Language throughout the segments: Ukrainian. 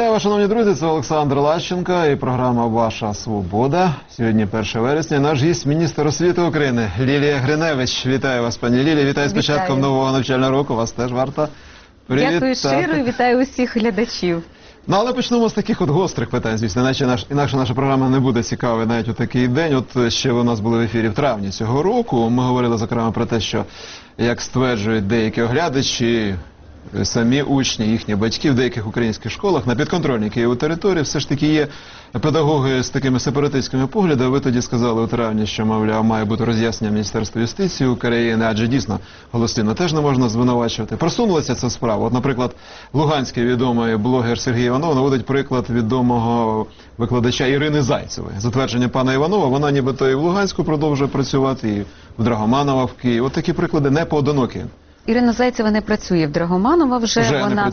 Вітаю вас, шановні друзі, це Олександр Лащенко і програма «Ваша свобода». Сьогодні 1 вересня. Наш гість – міністр освіти України Лілія Гриневич. Вітаю вас, пані Лілія. Вітаю з початком нового навчального року. Вас теж варто привітати. Дякую щиро і вітаю усіх глядачів. Ну, але почнемо з таких от гострих питань, звісно. Інакше наша програма не буде цікава навіть у такий день. От ще у нас були в ефірі в травні цього року. Ми говорили, зокрема, про те, що, як стверджують деякі оглядачі, самі учні, їхні батьки в деяких українських школах на підконтрольній Києву території все ж таки є педагоги з такими сепаратистськими поглядами. Ви тоді сказали у травні, що, мовляв, має бути роз'яснення Міністерства юстиції України, адже дійсно голослівно теж не можна звинувачувати. Просунулася ця справа. От, наприклад, луганський відомий блогер Сергій Іванов наводить приклад відомого викладача Ірини Зайцевої. За твердженням пана Іванова, вона нібито і в Луганську продовжує працювати, і в Драгоманова в Києві. От такі приклади не поодинокі. Ірина Зайцева не працює в Драгоманова вже вона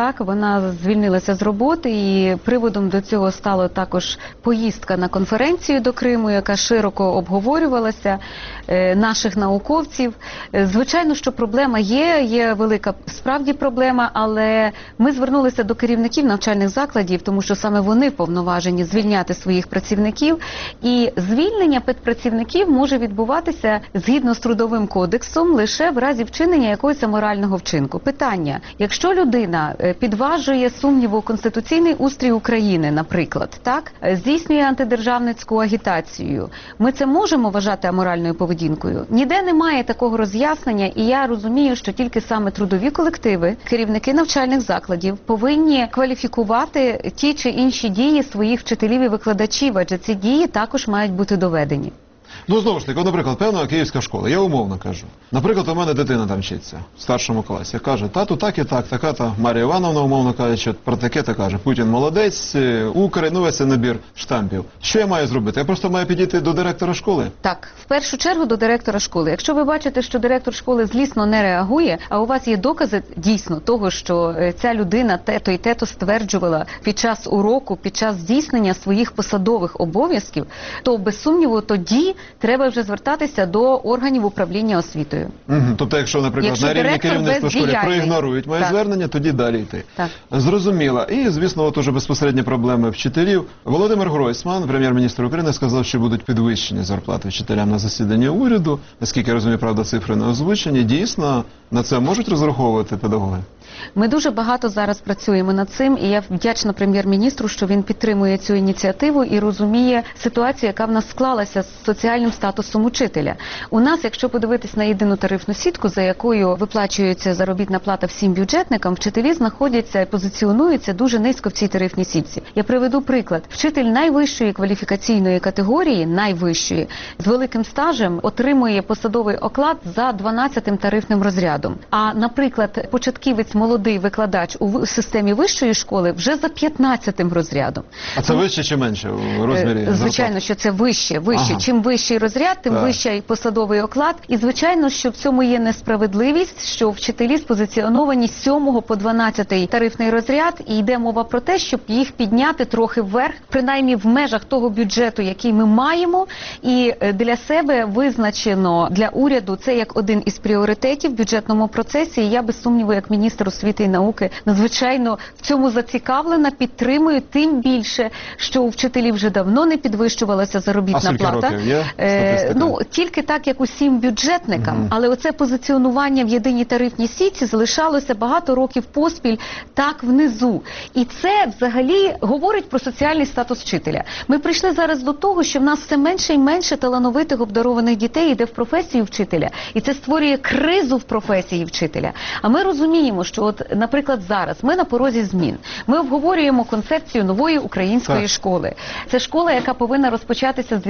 вона звільнилася з роботи, і приводом до цього стало також поїздка на конференцію до Криму, яка широко обговорювалася, наших науковців. Звичайно, що проблема є велика справді проблема, але ми звернулися до керівників навчальних закладів, тому що саме вони вповноважені звільняти своїх працівників, і звільнення педпрацівників може відбуватися згідно з Трудовим кодексом лише в разі вчинення якогось аморального вчинку. Питання: якщо людина підважує сумніву конституційний устрій України, наприклад, так, здійснює антидержавницьку агітацію, ми це можемо вважати аморальною поведінкою? Ніде немає такого роз'яснення, і я розумію, що тільки саме трудові колективи, керівники навчальних закладів повинні кваліфікувати ті чи інші дії своїх вчителів і викладачів, адже ці дії також мають бути доведені. Ну, знову ж таки, наприклад, певна київська школа, я умовно кажу. Наприклад, у мене дитина там вчиться, в старшому класі. Каже: тату, так і так, така-то Марія Івановна, умовно каже, що про таке-то каже. Путін молодець, Укр, ну, весь набір штампів. Що я маю зробити? Я просто маю підійти до директора школи? Так, в першу чергу до директора школи. Якщо ви бачите, що директор школи злісно не реагує, а у вас є докази дійсно того, що ця людина те-то і те-то стверджувала під час уроку, під час здійснення своїх посадових обов'язків, то без сумніву тоді треба вже звертатися до органів управління освітою. Тобто, якщо, наприклад, на рівні керівництва школи проігнорують моє звернення, тоді далі йти. Так. Зрозуміло. І, звісно, от уже безпосередні проблеми вчителів. Володимир Гройсман, прем'єр-міністр України, сказав, що будуть підвищені зарплати вчителям на засіданні уряду. Наскільки я розумію, правда, цифри не озвучені. Дійсно, на це можуть розраховувати педагоги? Ми дуже багато зараз працюємо над цим, і я вдячна прем'єр-міністру, що він підтримує цю ініціативу і розуміє ситуацію, яка в нас склалася з соціальним статусом учителя. У нас, якщо подивитись на єдину тарифну сітку, за якою виплачується заробітна плата всім бюджетникам, вчителі знаходяться і позиціонуються дуже низько в цій тарифній сітці. Я приведу приклад. Вчитель найвищої кваліфікаційної категорії, найвищої, з великим стажем отримує посадовий оклад за 12-тим тарифним розрядом. А, наприклад, початківець молодий викладач у системі вищої школи вже за 15-тим розрядом. А це вище чи менше у розмірі зарплати? Звичайно, що це вище. Ага. Чим вищий розряд, тим вищий посадовий оклад. І, звичайно, що в цьому є несправедливість, що вчителі спозиціоновані з 7 по 12-й тарифний розряд, і йде мова про те, щоб їх підняти трохи вверх, принаймні в межах того бюджету, який ми маємо, і для себе визначено для уряду це як один із пріоритетів в бюджетному процесі, і я без сумніву, як міністр освіти і науки, надзвичайно в цьому зацікавлена, підтримую, тим більше, що у вчителів вже давно не підвищувалася заробітна плата. Років є? Ну, тільки так, як усім бюджетникам, але оце позиціонування в єдиній тарифній сітці залишалося багато років поспіль так внизу. І це взагалі говорить про соціальний статус вчителя. Ми прийшли зараз до того, що в нас все менше і менше талановитих обдарованих дітей йде в професію вчителя. І це створює кризу в професії вчителя. А ми розуміємо, що от, наприклад, зараз ми на порозі змін. Ми обговорюємо концепцію нової української школи. Це школа, яка повинна розпочатися з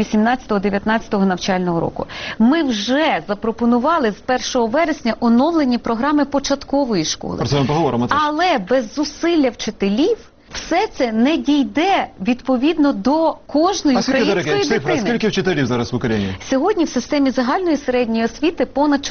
2018-2019 навчального року. Ми вже запропонували з 1 вересня оновлені програми початкової школи. Про це ми поговоримо теж. Але без зусилля вчителів все це не дійде відповідно до кожної української дитини. Скільки вчителів зараз в Україні? Сьогодні в системі загальної середньої освіти понад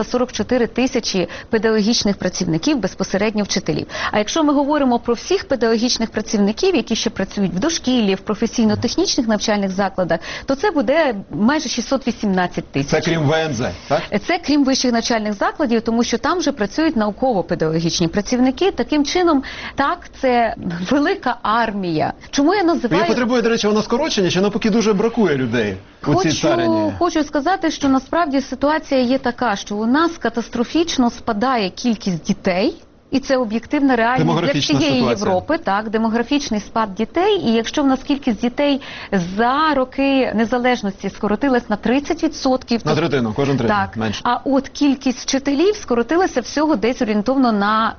444 тисячі педагогічних працівників, безпосередньо вчителів. А якщо ми говоримо про всіх педагогічних працівників, які ще працюють в дошкіллі, в професійно-технічних навчальних закладах, то це буде майже 618 тисяч. Це крім ВНЗ, так? Це крім вищих навчальних закладів, тому що там вже працюють науково-педагогічні працівники. Таким чином, так, це велика армія. Чому я називаю... Її потребує, до речі, вона скорочення, чи навпаки дуже бракує людей у цій царині? Хочу сказати, що насправді ситуація є така, що у нас катастрофічно спадає кількість дітей, і це об'єктивна реальність для всієї Європи. Так, демографічний спад дітей. І якщо в нас кількість дітей за роки незалежності скоротилась на 30%... На третину, кожен третій, так, менше. А от кількість вчителів скоротилася всього десь орієнтовно на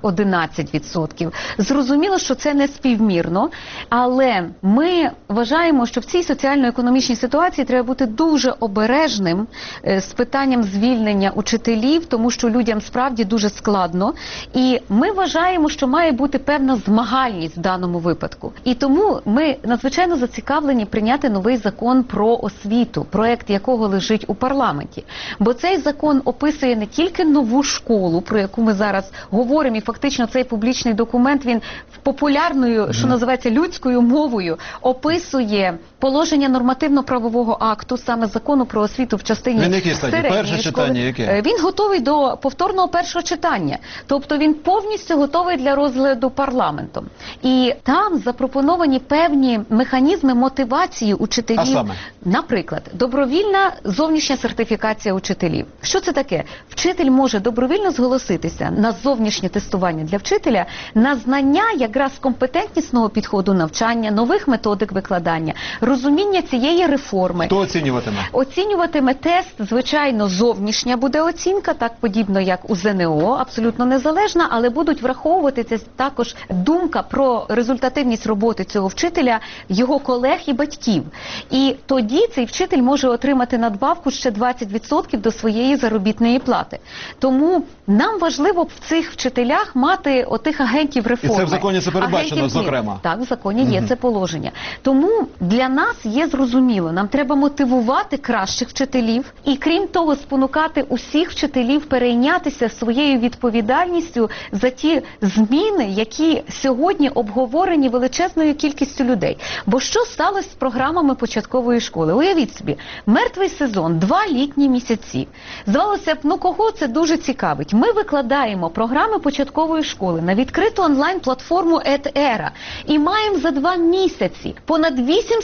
11%. Зрозуміло, що це не співмірно, але ми вважаємо, що в цій соціально-економічній ситуації треба бути дуже обережним з питанням звільнення учителів, тому що людям справді дуже складно. І ми вважаємо, що має бути певна змагальність в даному випадку. І тому ми надзвичайно зацікавлені прийняти новий закон про освіту, проект якого лежить у парламенті. Бо цей закон описує не тільки нову школу, про яку ми зараз говоримо, і фактично цей публічний документ, він популярною, що називається людською мовою, описує положення нормативно-правового акту, саме закону про освіту в частині середньої школи. Він який стадії? Перше читання яке? Він готовий до повторного першого читання. Тобто він повністю готовий для розгляду парламентом. І там запропоновані певні механізми мотивації учителів. А саме? Наприклад, добровільна зовнішня сертифікація учителів. Що це таке? Вчитель може добровільно зголоситися на зовнішнє тестування для вчителя на знання якраз компетентнісного підходу навчання, нових методик викладання, розуміння цієї реформи. Хто оцінюватиме? Оцінюватиме тест, звичайно, зовнішня буде оцінка, так подібно як у ЗНО, абсолютно незалежна, але будуть враховуватися також думка про результативність роботи цього вчителя, його колег і батьків. І тоді цей вчитель може отримати надбавку ще 20% до своєї заробітної плати. Тому нам важливо в цих вчителях мати отих агентів реформи. І це в законі це передбачено, зокрема? Так, в законі є це положення. Тому для нас є зрозуміло, нам треба мотивувати кращих вчителів і, крім того, спонукати усіх вчителів перейнятися своєю відповідальністю за ті зміни, які сьогодні обговорені величезною кількістю людей. Бо що сталося з програмами початкової школи? Уявіть собі, мертвий сезон, 2 літні місяці. Здавалося б, ну кого це дуже цікавить? Ми викладаємо програми початкової школи на відкриту онлайн-платформу EdEra і маємо за 2 місяці понад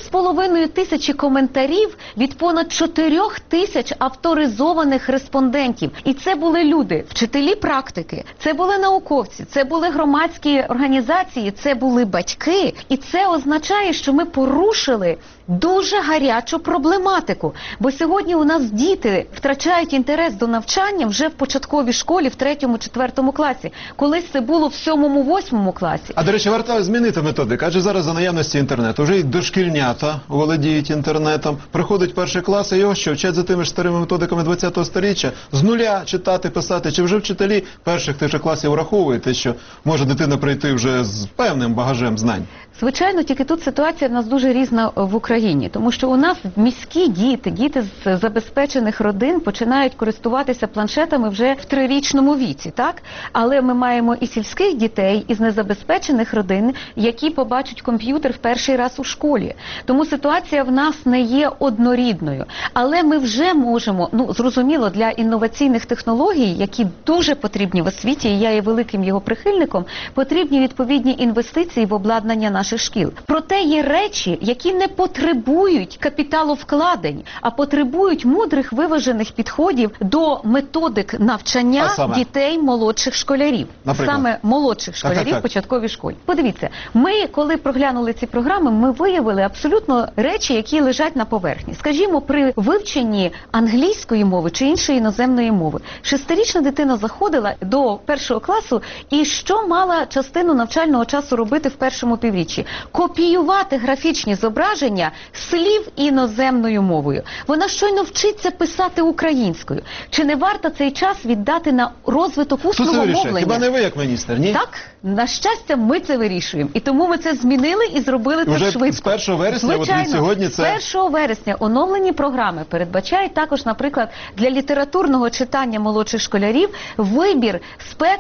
8,5 тисячі коментарів від понад 4 тисяч авторизованих респондентів. І це були люди, вчителі практики, це були науковці, це були громадські організації, це були батьки. І це означає, що ми порушили дуже гарячу проблематику. Бо сьогодні у нас діти втрачають інтерес до навчання вже в початковій школі, в 3-4 класі. Колись це було в 7-8 класі. А, до речі, варто змінити методику, адже зараз за наявності інтернету вже й дошкільнята володіють інтернетом. Приходить перший клас, і його що, вчать за тими ж старими методиками 20-го сторіччя? З нуля читати, писати. Чи вже вчителі перших тих же класів враховують те, що може дитина прийти вже з певним багажем знань? Звичайно, тільки тут ситуація в нас дуже різна в Україні, тому що у нас міські діти, діти з забезпечених родин починають користуватися планшетами вже в 3-річному віці, так? Але ми маємо і сільських дітей із незабезпечених родин, які побачать комп'ютер в перший раз у школі. Тому ситуація в нас не є однорідною. Але ми вже можемо, ну, зрозуміло, для інноваційних технологій, які дуже потрібні в освіті, і я є великим його прихильником, потрібні відповідні інвестиції в обладнання наших шкіл. Проте є речі, які не потребують капіталовкладень, а потребують мудрих виважених підходів до методик навчання дітей молодших школярів. Наприклад? Саме молодших школярів в початковій школі. Подивіться, ми, коли проглянули ці програми, ми виявили абсолютно речі, які лежать на поверхні. Скажімо, при вивченні англійської мови чи іншої іноземної мови. 6-річна дитина заходила до 1 класу і що мала частину навчального часу робити в першому півріччі? Копіювати графічні зображення слів іноземною мовою. Вона щойно вчиться писати українською. Чи не варто цей час віддати на розвиток усного мовлення? Хіба не ви як міністр, ні? Так, на щастя, ми це вирішуємо. І тому ми це змінили і зробили це швидко. З 1 вересня, звичайно, от від сьогодні це... з 1 вересня оновлені програми передбачають також, наприклад, для літературного читання молодших школярів вибір спектру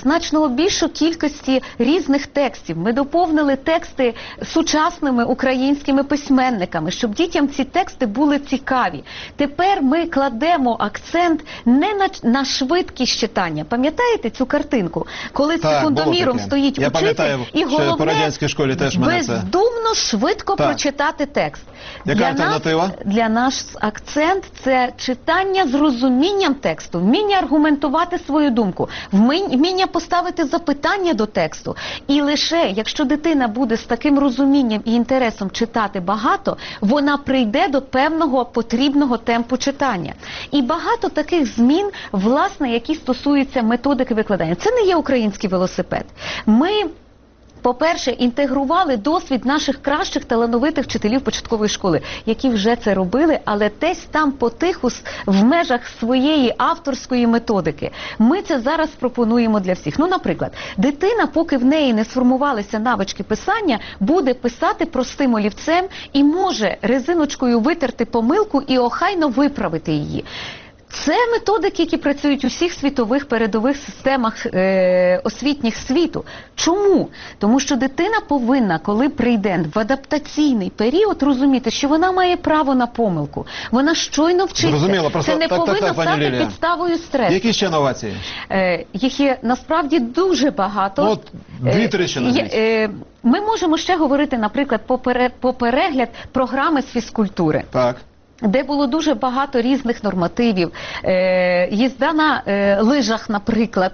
значно більшу кількості різних текстів. Ми доповнили тексти сучасними українськими письменниками, щоб дітям ці тексти були цікаві. Тепер ми кладемо акцент не на швидкість читання. Пам'ятаєте цю картинку? Коли секундоміром стоїть учитель, і головне бездумно швидко прочитати текст. Яка альтернатива? Для нас акцент – це читання з розумінням тексту, вміння аргументувати свою думку, вміння поставити запитання до тексту. І лише, якщо дитина буде з таким розумінням і інтересом читати багато, вона прийде до певного потрібного темпу читання. І багато таких змін, власне, які стосуються методики викладання. Це не є український велосипед. Ми, по-перше, інтегрували досвід наших кращих талановитих вчителів початкової школи, які вже це робили, але десь там потиху в межах своєї авторської методики. Ми це зараз пропонуємо для всіх. Ну, наприклад, дитина, поки в неї не сформувалися навички писання, буде писати простим олівцем і може резиночкою витерти помилку і охайно виправити її. Це методики, які працюють у всіх світових передових системах освітніх світу. Чому? Тому що дитина повинна, коли прийде в адаптаційний період, розуміти, що вона має право на помилку. Вона щойно вчиться. Це не повинно стати підставою стресу. Які ще новації? Їх є насправді дуже багато. От, дві-три ще назвіть. Ми можемо ще говорити, наприклад, про перегляд програми з фізкультури. Так. Де було дуже багато різних нормативів. Їзда на лижах, наприклад.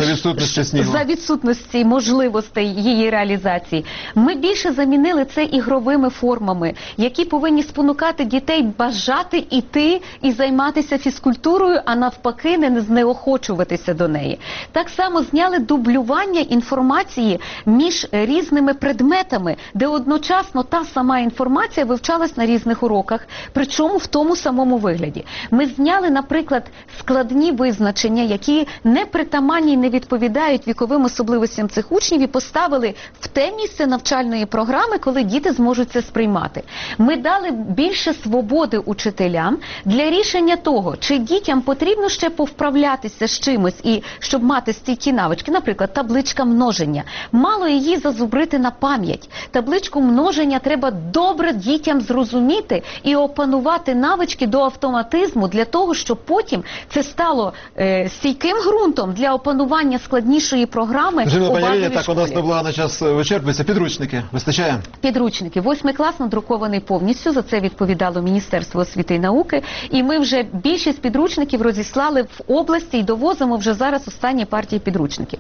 За відсутності можливостей її реалізації. Ми більше замінили це ігровими формами, які повинні спонукати дітей бажати іти і займатися фізкультурою, а навпаки не знеохочуватися до неї. Так само зняли дублювання інформації між різними предметами, де одночасно та сама інформація вивчалась на різних уроках, причому в тому самому вигляді. Ми зняли, наприклад, складні визначення, які не притаманні і не відповідають віковим особливостям цих учнів, і поставили в те місце навчальної програми, коли діти зможуть це сприймати. Ми дали більше свободи учителям для рішення того, чи дітям потрібно ще повправлятися з чимось, і щоб мати стійкі навички. Наприклад, табличка множення. Мало її зазубрити на пам'ять. Табличку множення треба добре дітям зрозуміти і опанувати навички до автоматизму для того, щоб потім це стало стійким ґрунтом для опанування складнішої програми у базовій школі. Так, у нас неблаго час вичерпується. Підручники вистачає? Підручники. 8 клас надрукований повністю, за це відповідало Міністерство освіти і науки. І ми вже більшість підручників розіслали в області і довозимо вже зараз останні партії підручників.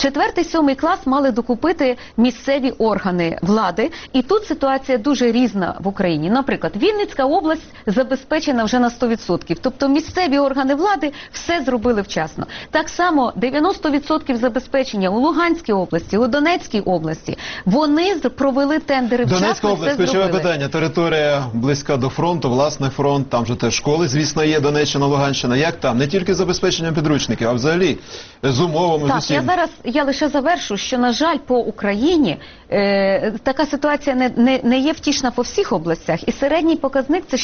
4-7 клас мали докупити місцеві органи влади. І тут ситуація дуже різна в Україні. Наприклад, Вінницька область забезпечена вже на 100%. Тобто місцеві органи влади все зробили вчасно. Так само 90% забезпечення у Луганській області, у Донецькій області. Вони провели тендери вчасно. Донецька область, ключове питання. Територія близька до фронту, власне фронт, там же теж школи, звісно, є, Донеччина, Луганщина. Як там? Не тільки забезпеченням підручників, а взагалі з умовами, з усім. Так, я лише завершу, що, на жаль, по Україні така ситуація не є втішна по всіх областях. І середній показник – це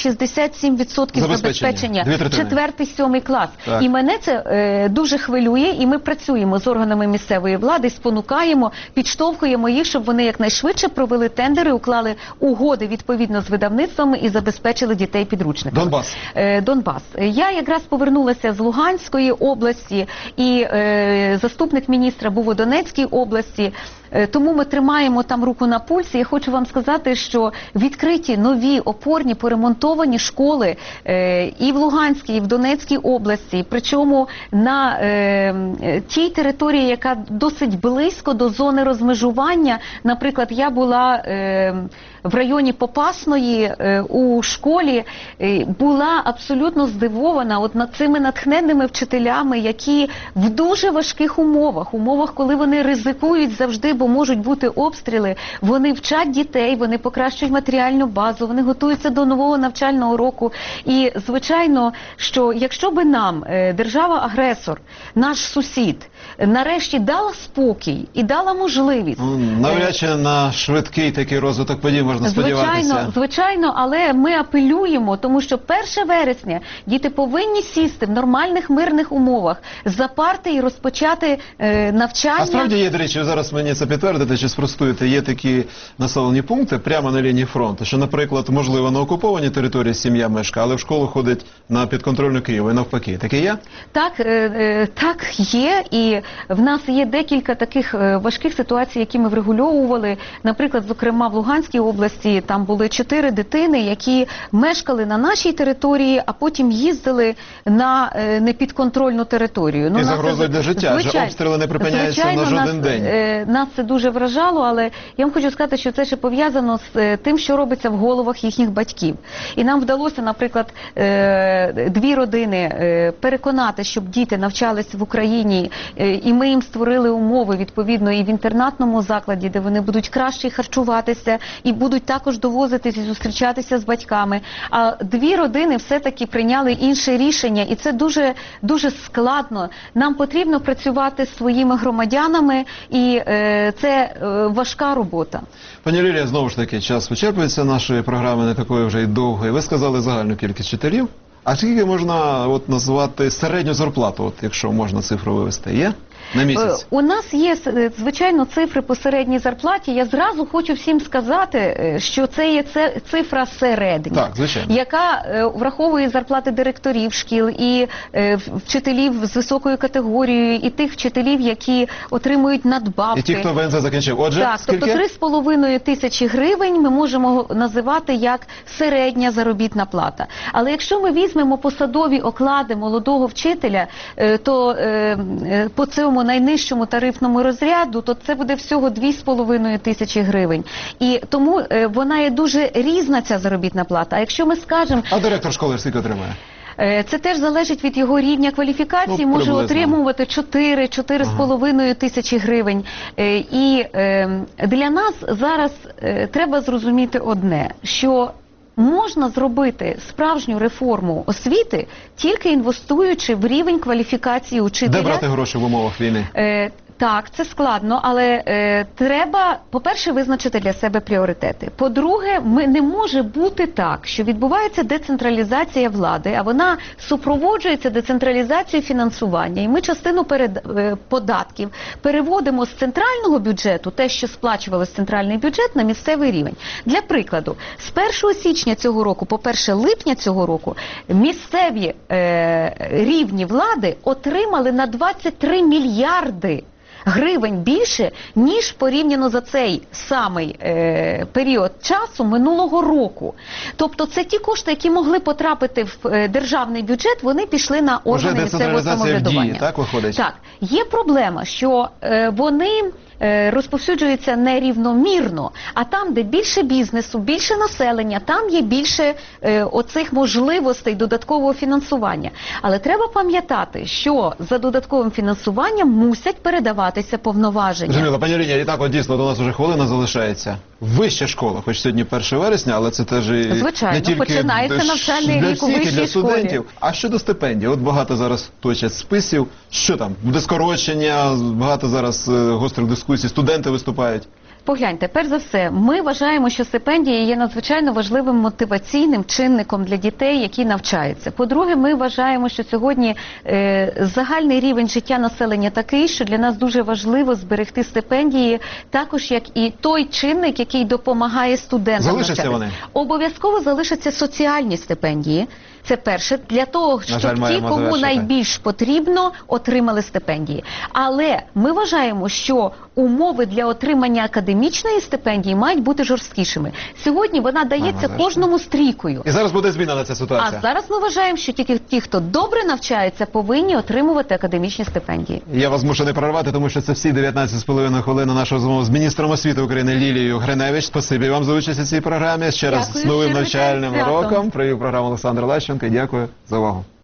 67% забезпечення. 4-7 клас. Так. І мене це дуже хвилює, і ми працюємо з органами місцевої влади, спонукаємо, підштовхуємо їх, щоб вони якнайшвидше провели тендери, уклали угоди відповідно з видавництвами і забезпечили дітей підручниками. Донбас. Донбас. Я якраз повернулася з Луганської області, і заступник міністра був у Донецькій області. Тому ми тримаємо там руку на пульсі. Я хочу вам сказати, що відкриті нові опорні поремонтовані школи і в Луганській, і в Донецькій області. Причому на тій території, яка досить близько до зони розмежування. Наприклад, я була в районі Попасної у школі, була абсолютно здивована от над цими натхненними вчителями, які в дуже важких умовах, коли вони ризикують завжди, бо можливо, можуть бути обстріли, вони вчать дітей, вони покращують матеріальну базу, вони готуються до нового навчального року. І, звичайно, що якщо би нам держава-агресор, наш сусід, нарешті дала спокій і дала можливість. Навряд чи на швидкий такий розвиток подій можна сподіватися. Звичайно, але ми апелюємо, тому що 1 вересня діти повинні сісти в нормальних мирних умовах, за парти і розпочати навчання. А справді є, до речі, ви зараз мені це підтвердите чи спростуєте, є такі населені пункти прямо на лінії фронту, що, наприклад, можливо, на окупованій території сім'я мешкає, але в школу ходить на підконтрольну Києву і навпаки. Таке є? Так, є. І в нас є декілька таких важких ситуацій, які ми врегульовували. Наприклад, зокрема, в Луганській області там були 4 дитини, які мешкали на нашій території, а потім їздили на непідконтрольну територію. І загрозою для життя, адже обстріли не припиняються на жоден день. Нас це дуже вражало, але я вам хочу сказати, що це ще пов'язано з тим, що робиться в головах їхніх батьків. І нам вдалося, наприклад, 2 родини переконати, щоб діти навчались в Україні, і ми їм створили умови, відповідно, і в інтернатному закладі, де вони будуть краще харчуватися, і будуть також довозитись і зустрічатися з батьками. А 2 родини все-таки прийняли інше рішення, і це дуже, дуже складно. Нам потрібно працювати з своїми громадянами, і це важка робота. Пані Лілія, знову ж таки, час вичерпується нашої програми, не такої вже й довгої. Ви сказали загальну кількість вчителів. А скільки можна назвати середню зарплату, якщо можна цифру вивести? Є? На місяць? У нас є, звичайно, цифри по середній зарплаті. Я зразу хочу всім сказати, що це є цифра середня, яка враховує зарплати директорів шкіл і вчителів з високою категорією, і тих вчителів, які отримують надбавки. І ті, хто ВНЗ закінчив. Отже, так, скільки? Тобто 3,5 тисячі гривень ми можемо називати як середня заробітна плата. Але якщо ми візьмемо посадові оклади молодого вчителя, то по цьому найнижчому тарифному розряду, то це буде всього 2,5 тисячі гривень. І тому вона є дуже різна, ця заробітна плата. А якщо ми скажемо... А директор школи скільки отримує? Це теж залежить від його рівня кваліфікації, може отримувати 4-4,5 тисячі гривень. І для нас зараз треба зрозуміти одне, що можна зробити справжню реформу освіти, тільки інвестуючи в рівень кваліфікації учителя. Де брати гроші в умовах війни? Так, це складно, але треба, по-перше, визначити для себе пріоритети. По-друге, не може бути так, що відбувається децентралізація влади, а вона супроводжується децентралізацією фінансування. І ми частину податків переводимо з центрального бюджету, те, що сплачувалося в центральний бюджет, на місцевий рівень. Для прикладу, з 1 січня цього року по 1 липня цього року місцеві рівні влади отримали на 23 мільярди гривень більше, ніж порівняно за цей самий період часу минулого року. Тобто це ті кошти, які могли потрапити в державний бюджет, вони пішли на органи місцевого самоврядування. Дії, так виходить? Так. Є проблема, що вони розповсюджуються нерівномірно, а там, де більше бізнесу, більше населення, там є більше оцих можливостей додаткового фінансування. Але треба пам'ятати, що за додатковим фінансуванням мусять передаватися повноваження. Зрозуміло, пані Ірині, і так от дійсно до нас вже хвилина залишається. Вища школа, хоч сьогодні 1 вересня, але це теж і не тільки починається навчальний рік у вищій для студентів. школі. А щодо стипендій, от багато зараз точать списів. Що там? Буде скорочення, багато зараз гострих дискусій, студенти виступають. Погляньте, перш за все, ми вважаємо, що стипендія є надзвичайно важливим мотиваційним чинником для дітей, які навчаються. По-друге, ми вважаємо, що сьогодні загальний рівень життя населення такий, що для нас дуже важливо зберегти стипендії, також як і той чинник, який допомагає студентам навчатися. Залишаться вони? Обов'язково залишаться соціальні стипендії. Це перше, для того, щоб ті, кому найбільш потрібно, отримали стипендії. Але ми вважаємо, що умови для отримання академічної стипендії мають бути жорсткішими. Сьогодні вона дається кожному стрійкою. І зараз буде зміна на ця ситуація. А зараз ми вважаємо, що тільки ті, хто добре навчається, повинні отримувати академічні стипендії. Я вас змушений перервати, тому що це всі 19,5 хвилин нашого розмови з міністром освіти України Лілією Гриневич. Спасибі вам за участь у цій програмі. Ще раз з новим навчальним роком. Провів програму Олександр Лещенко. Дякую за увагу.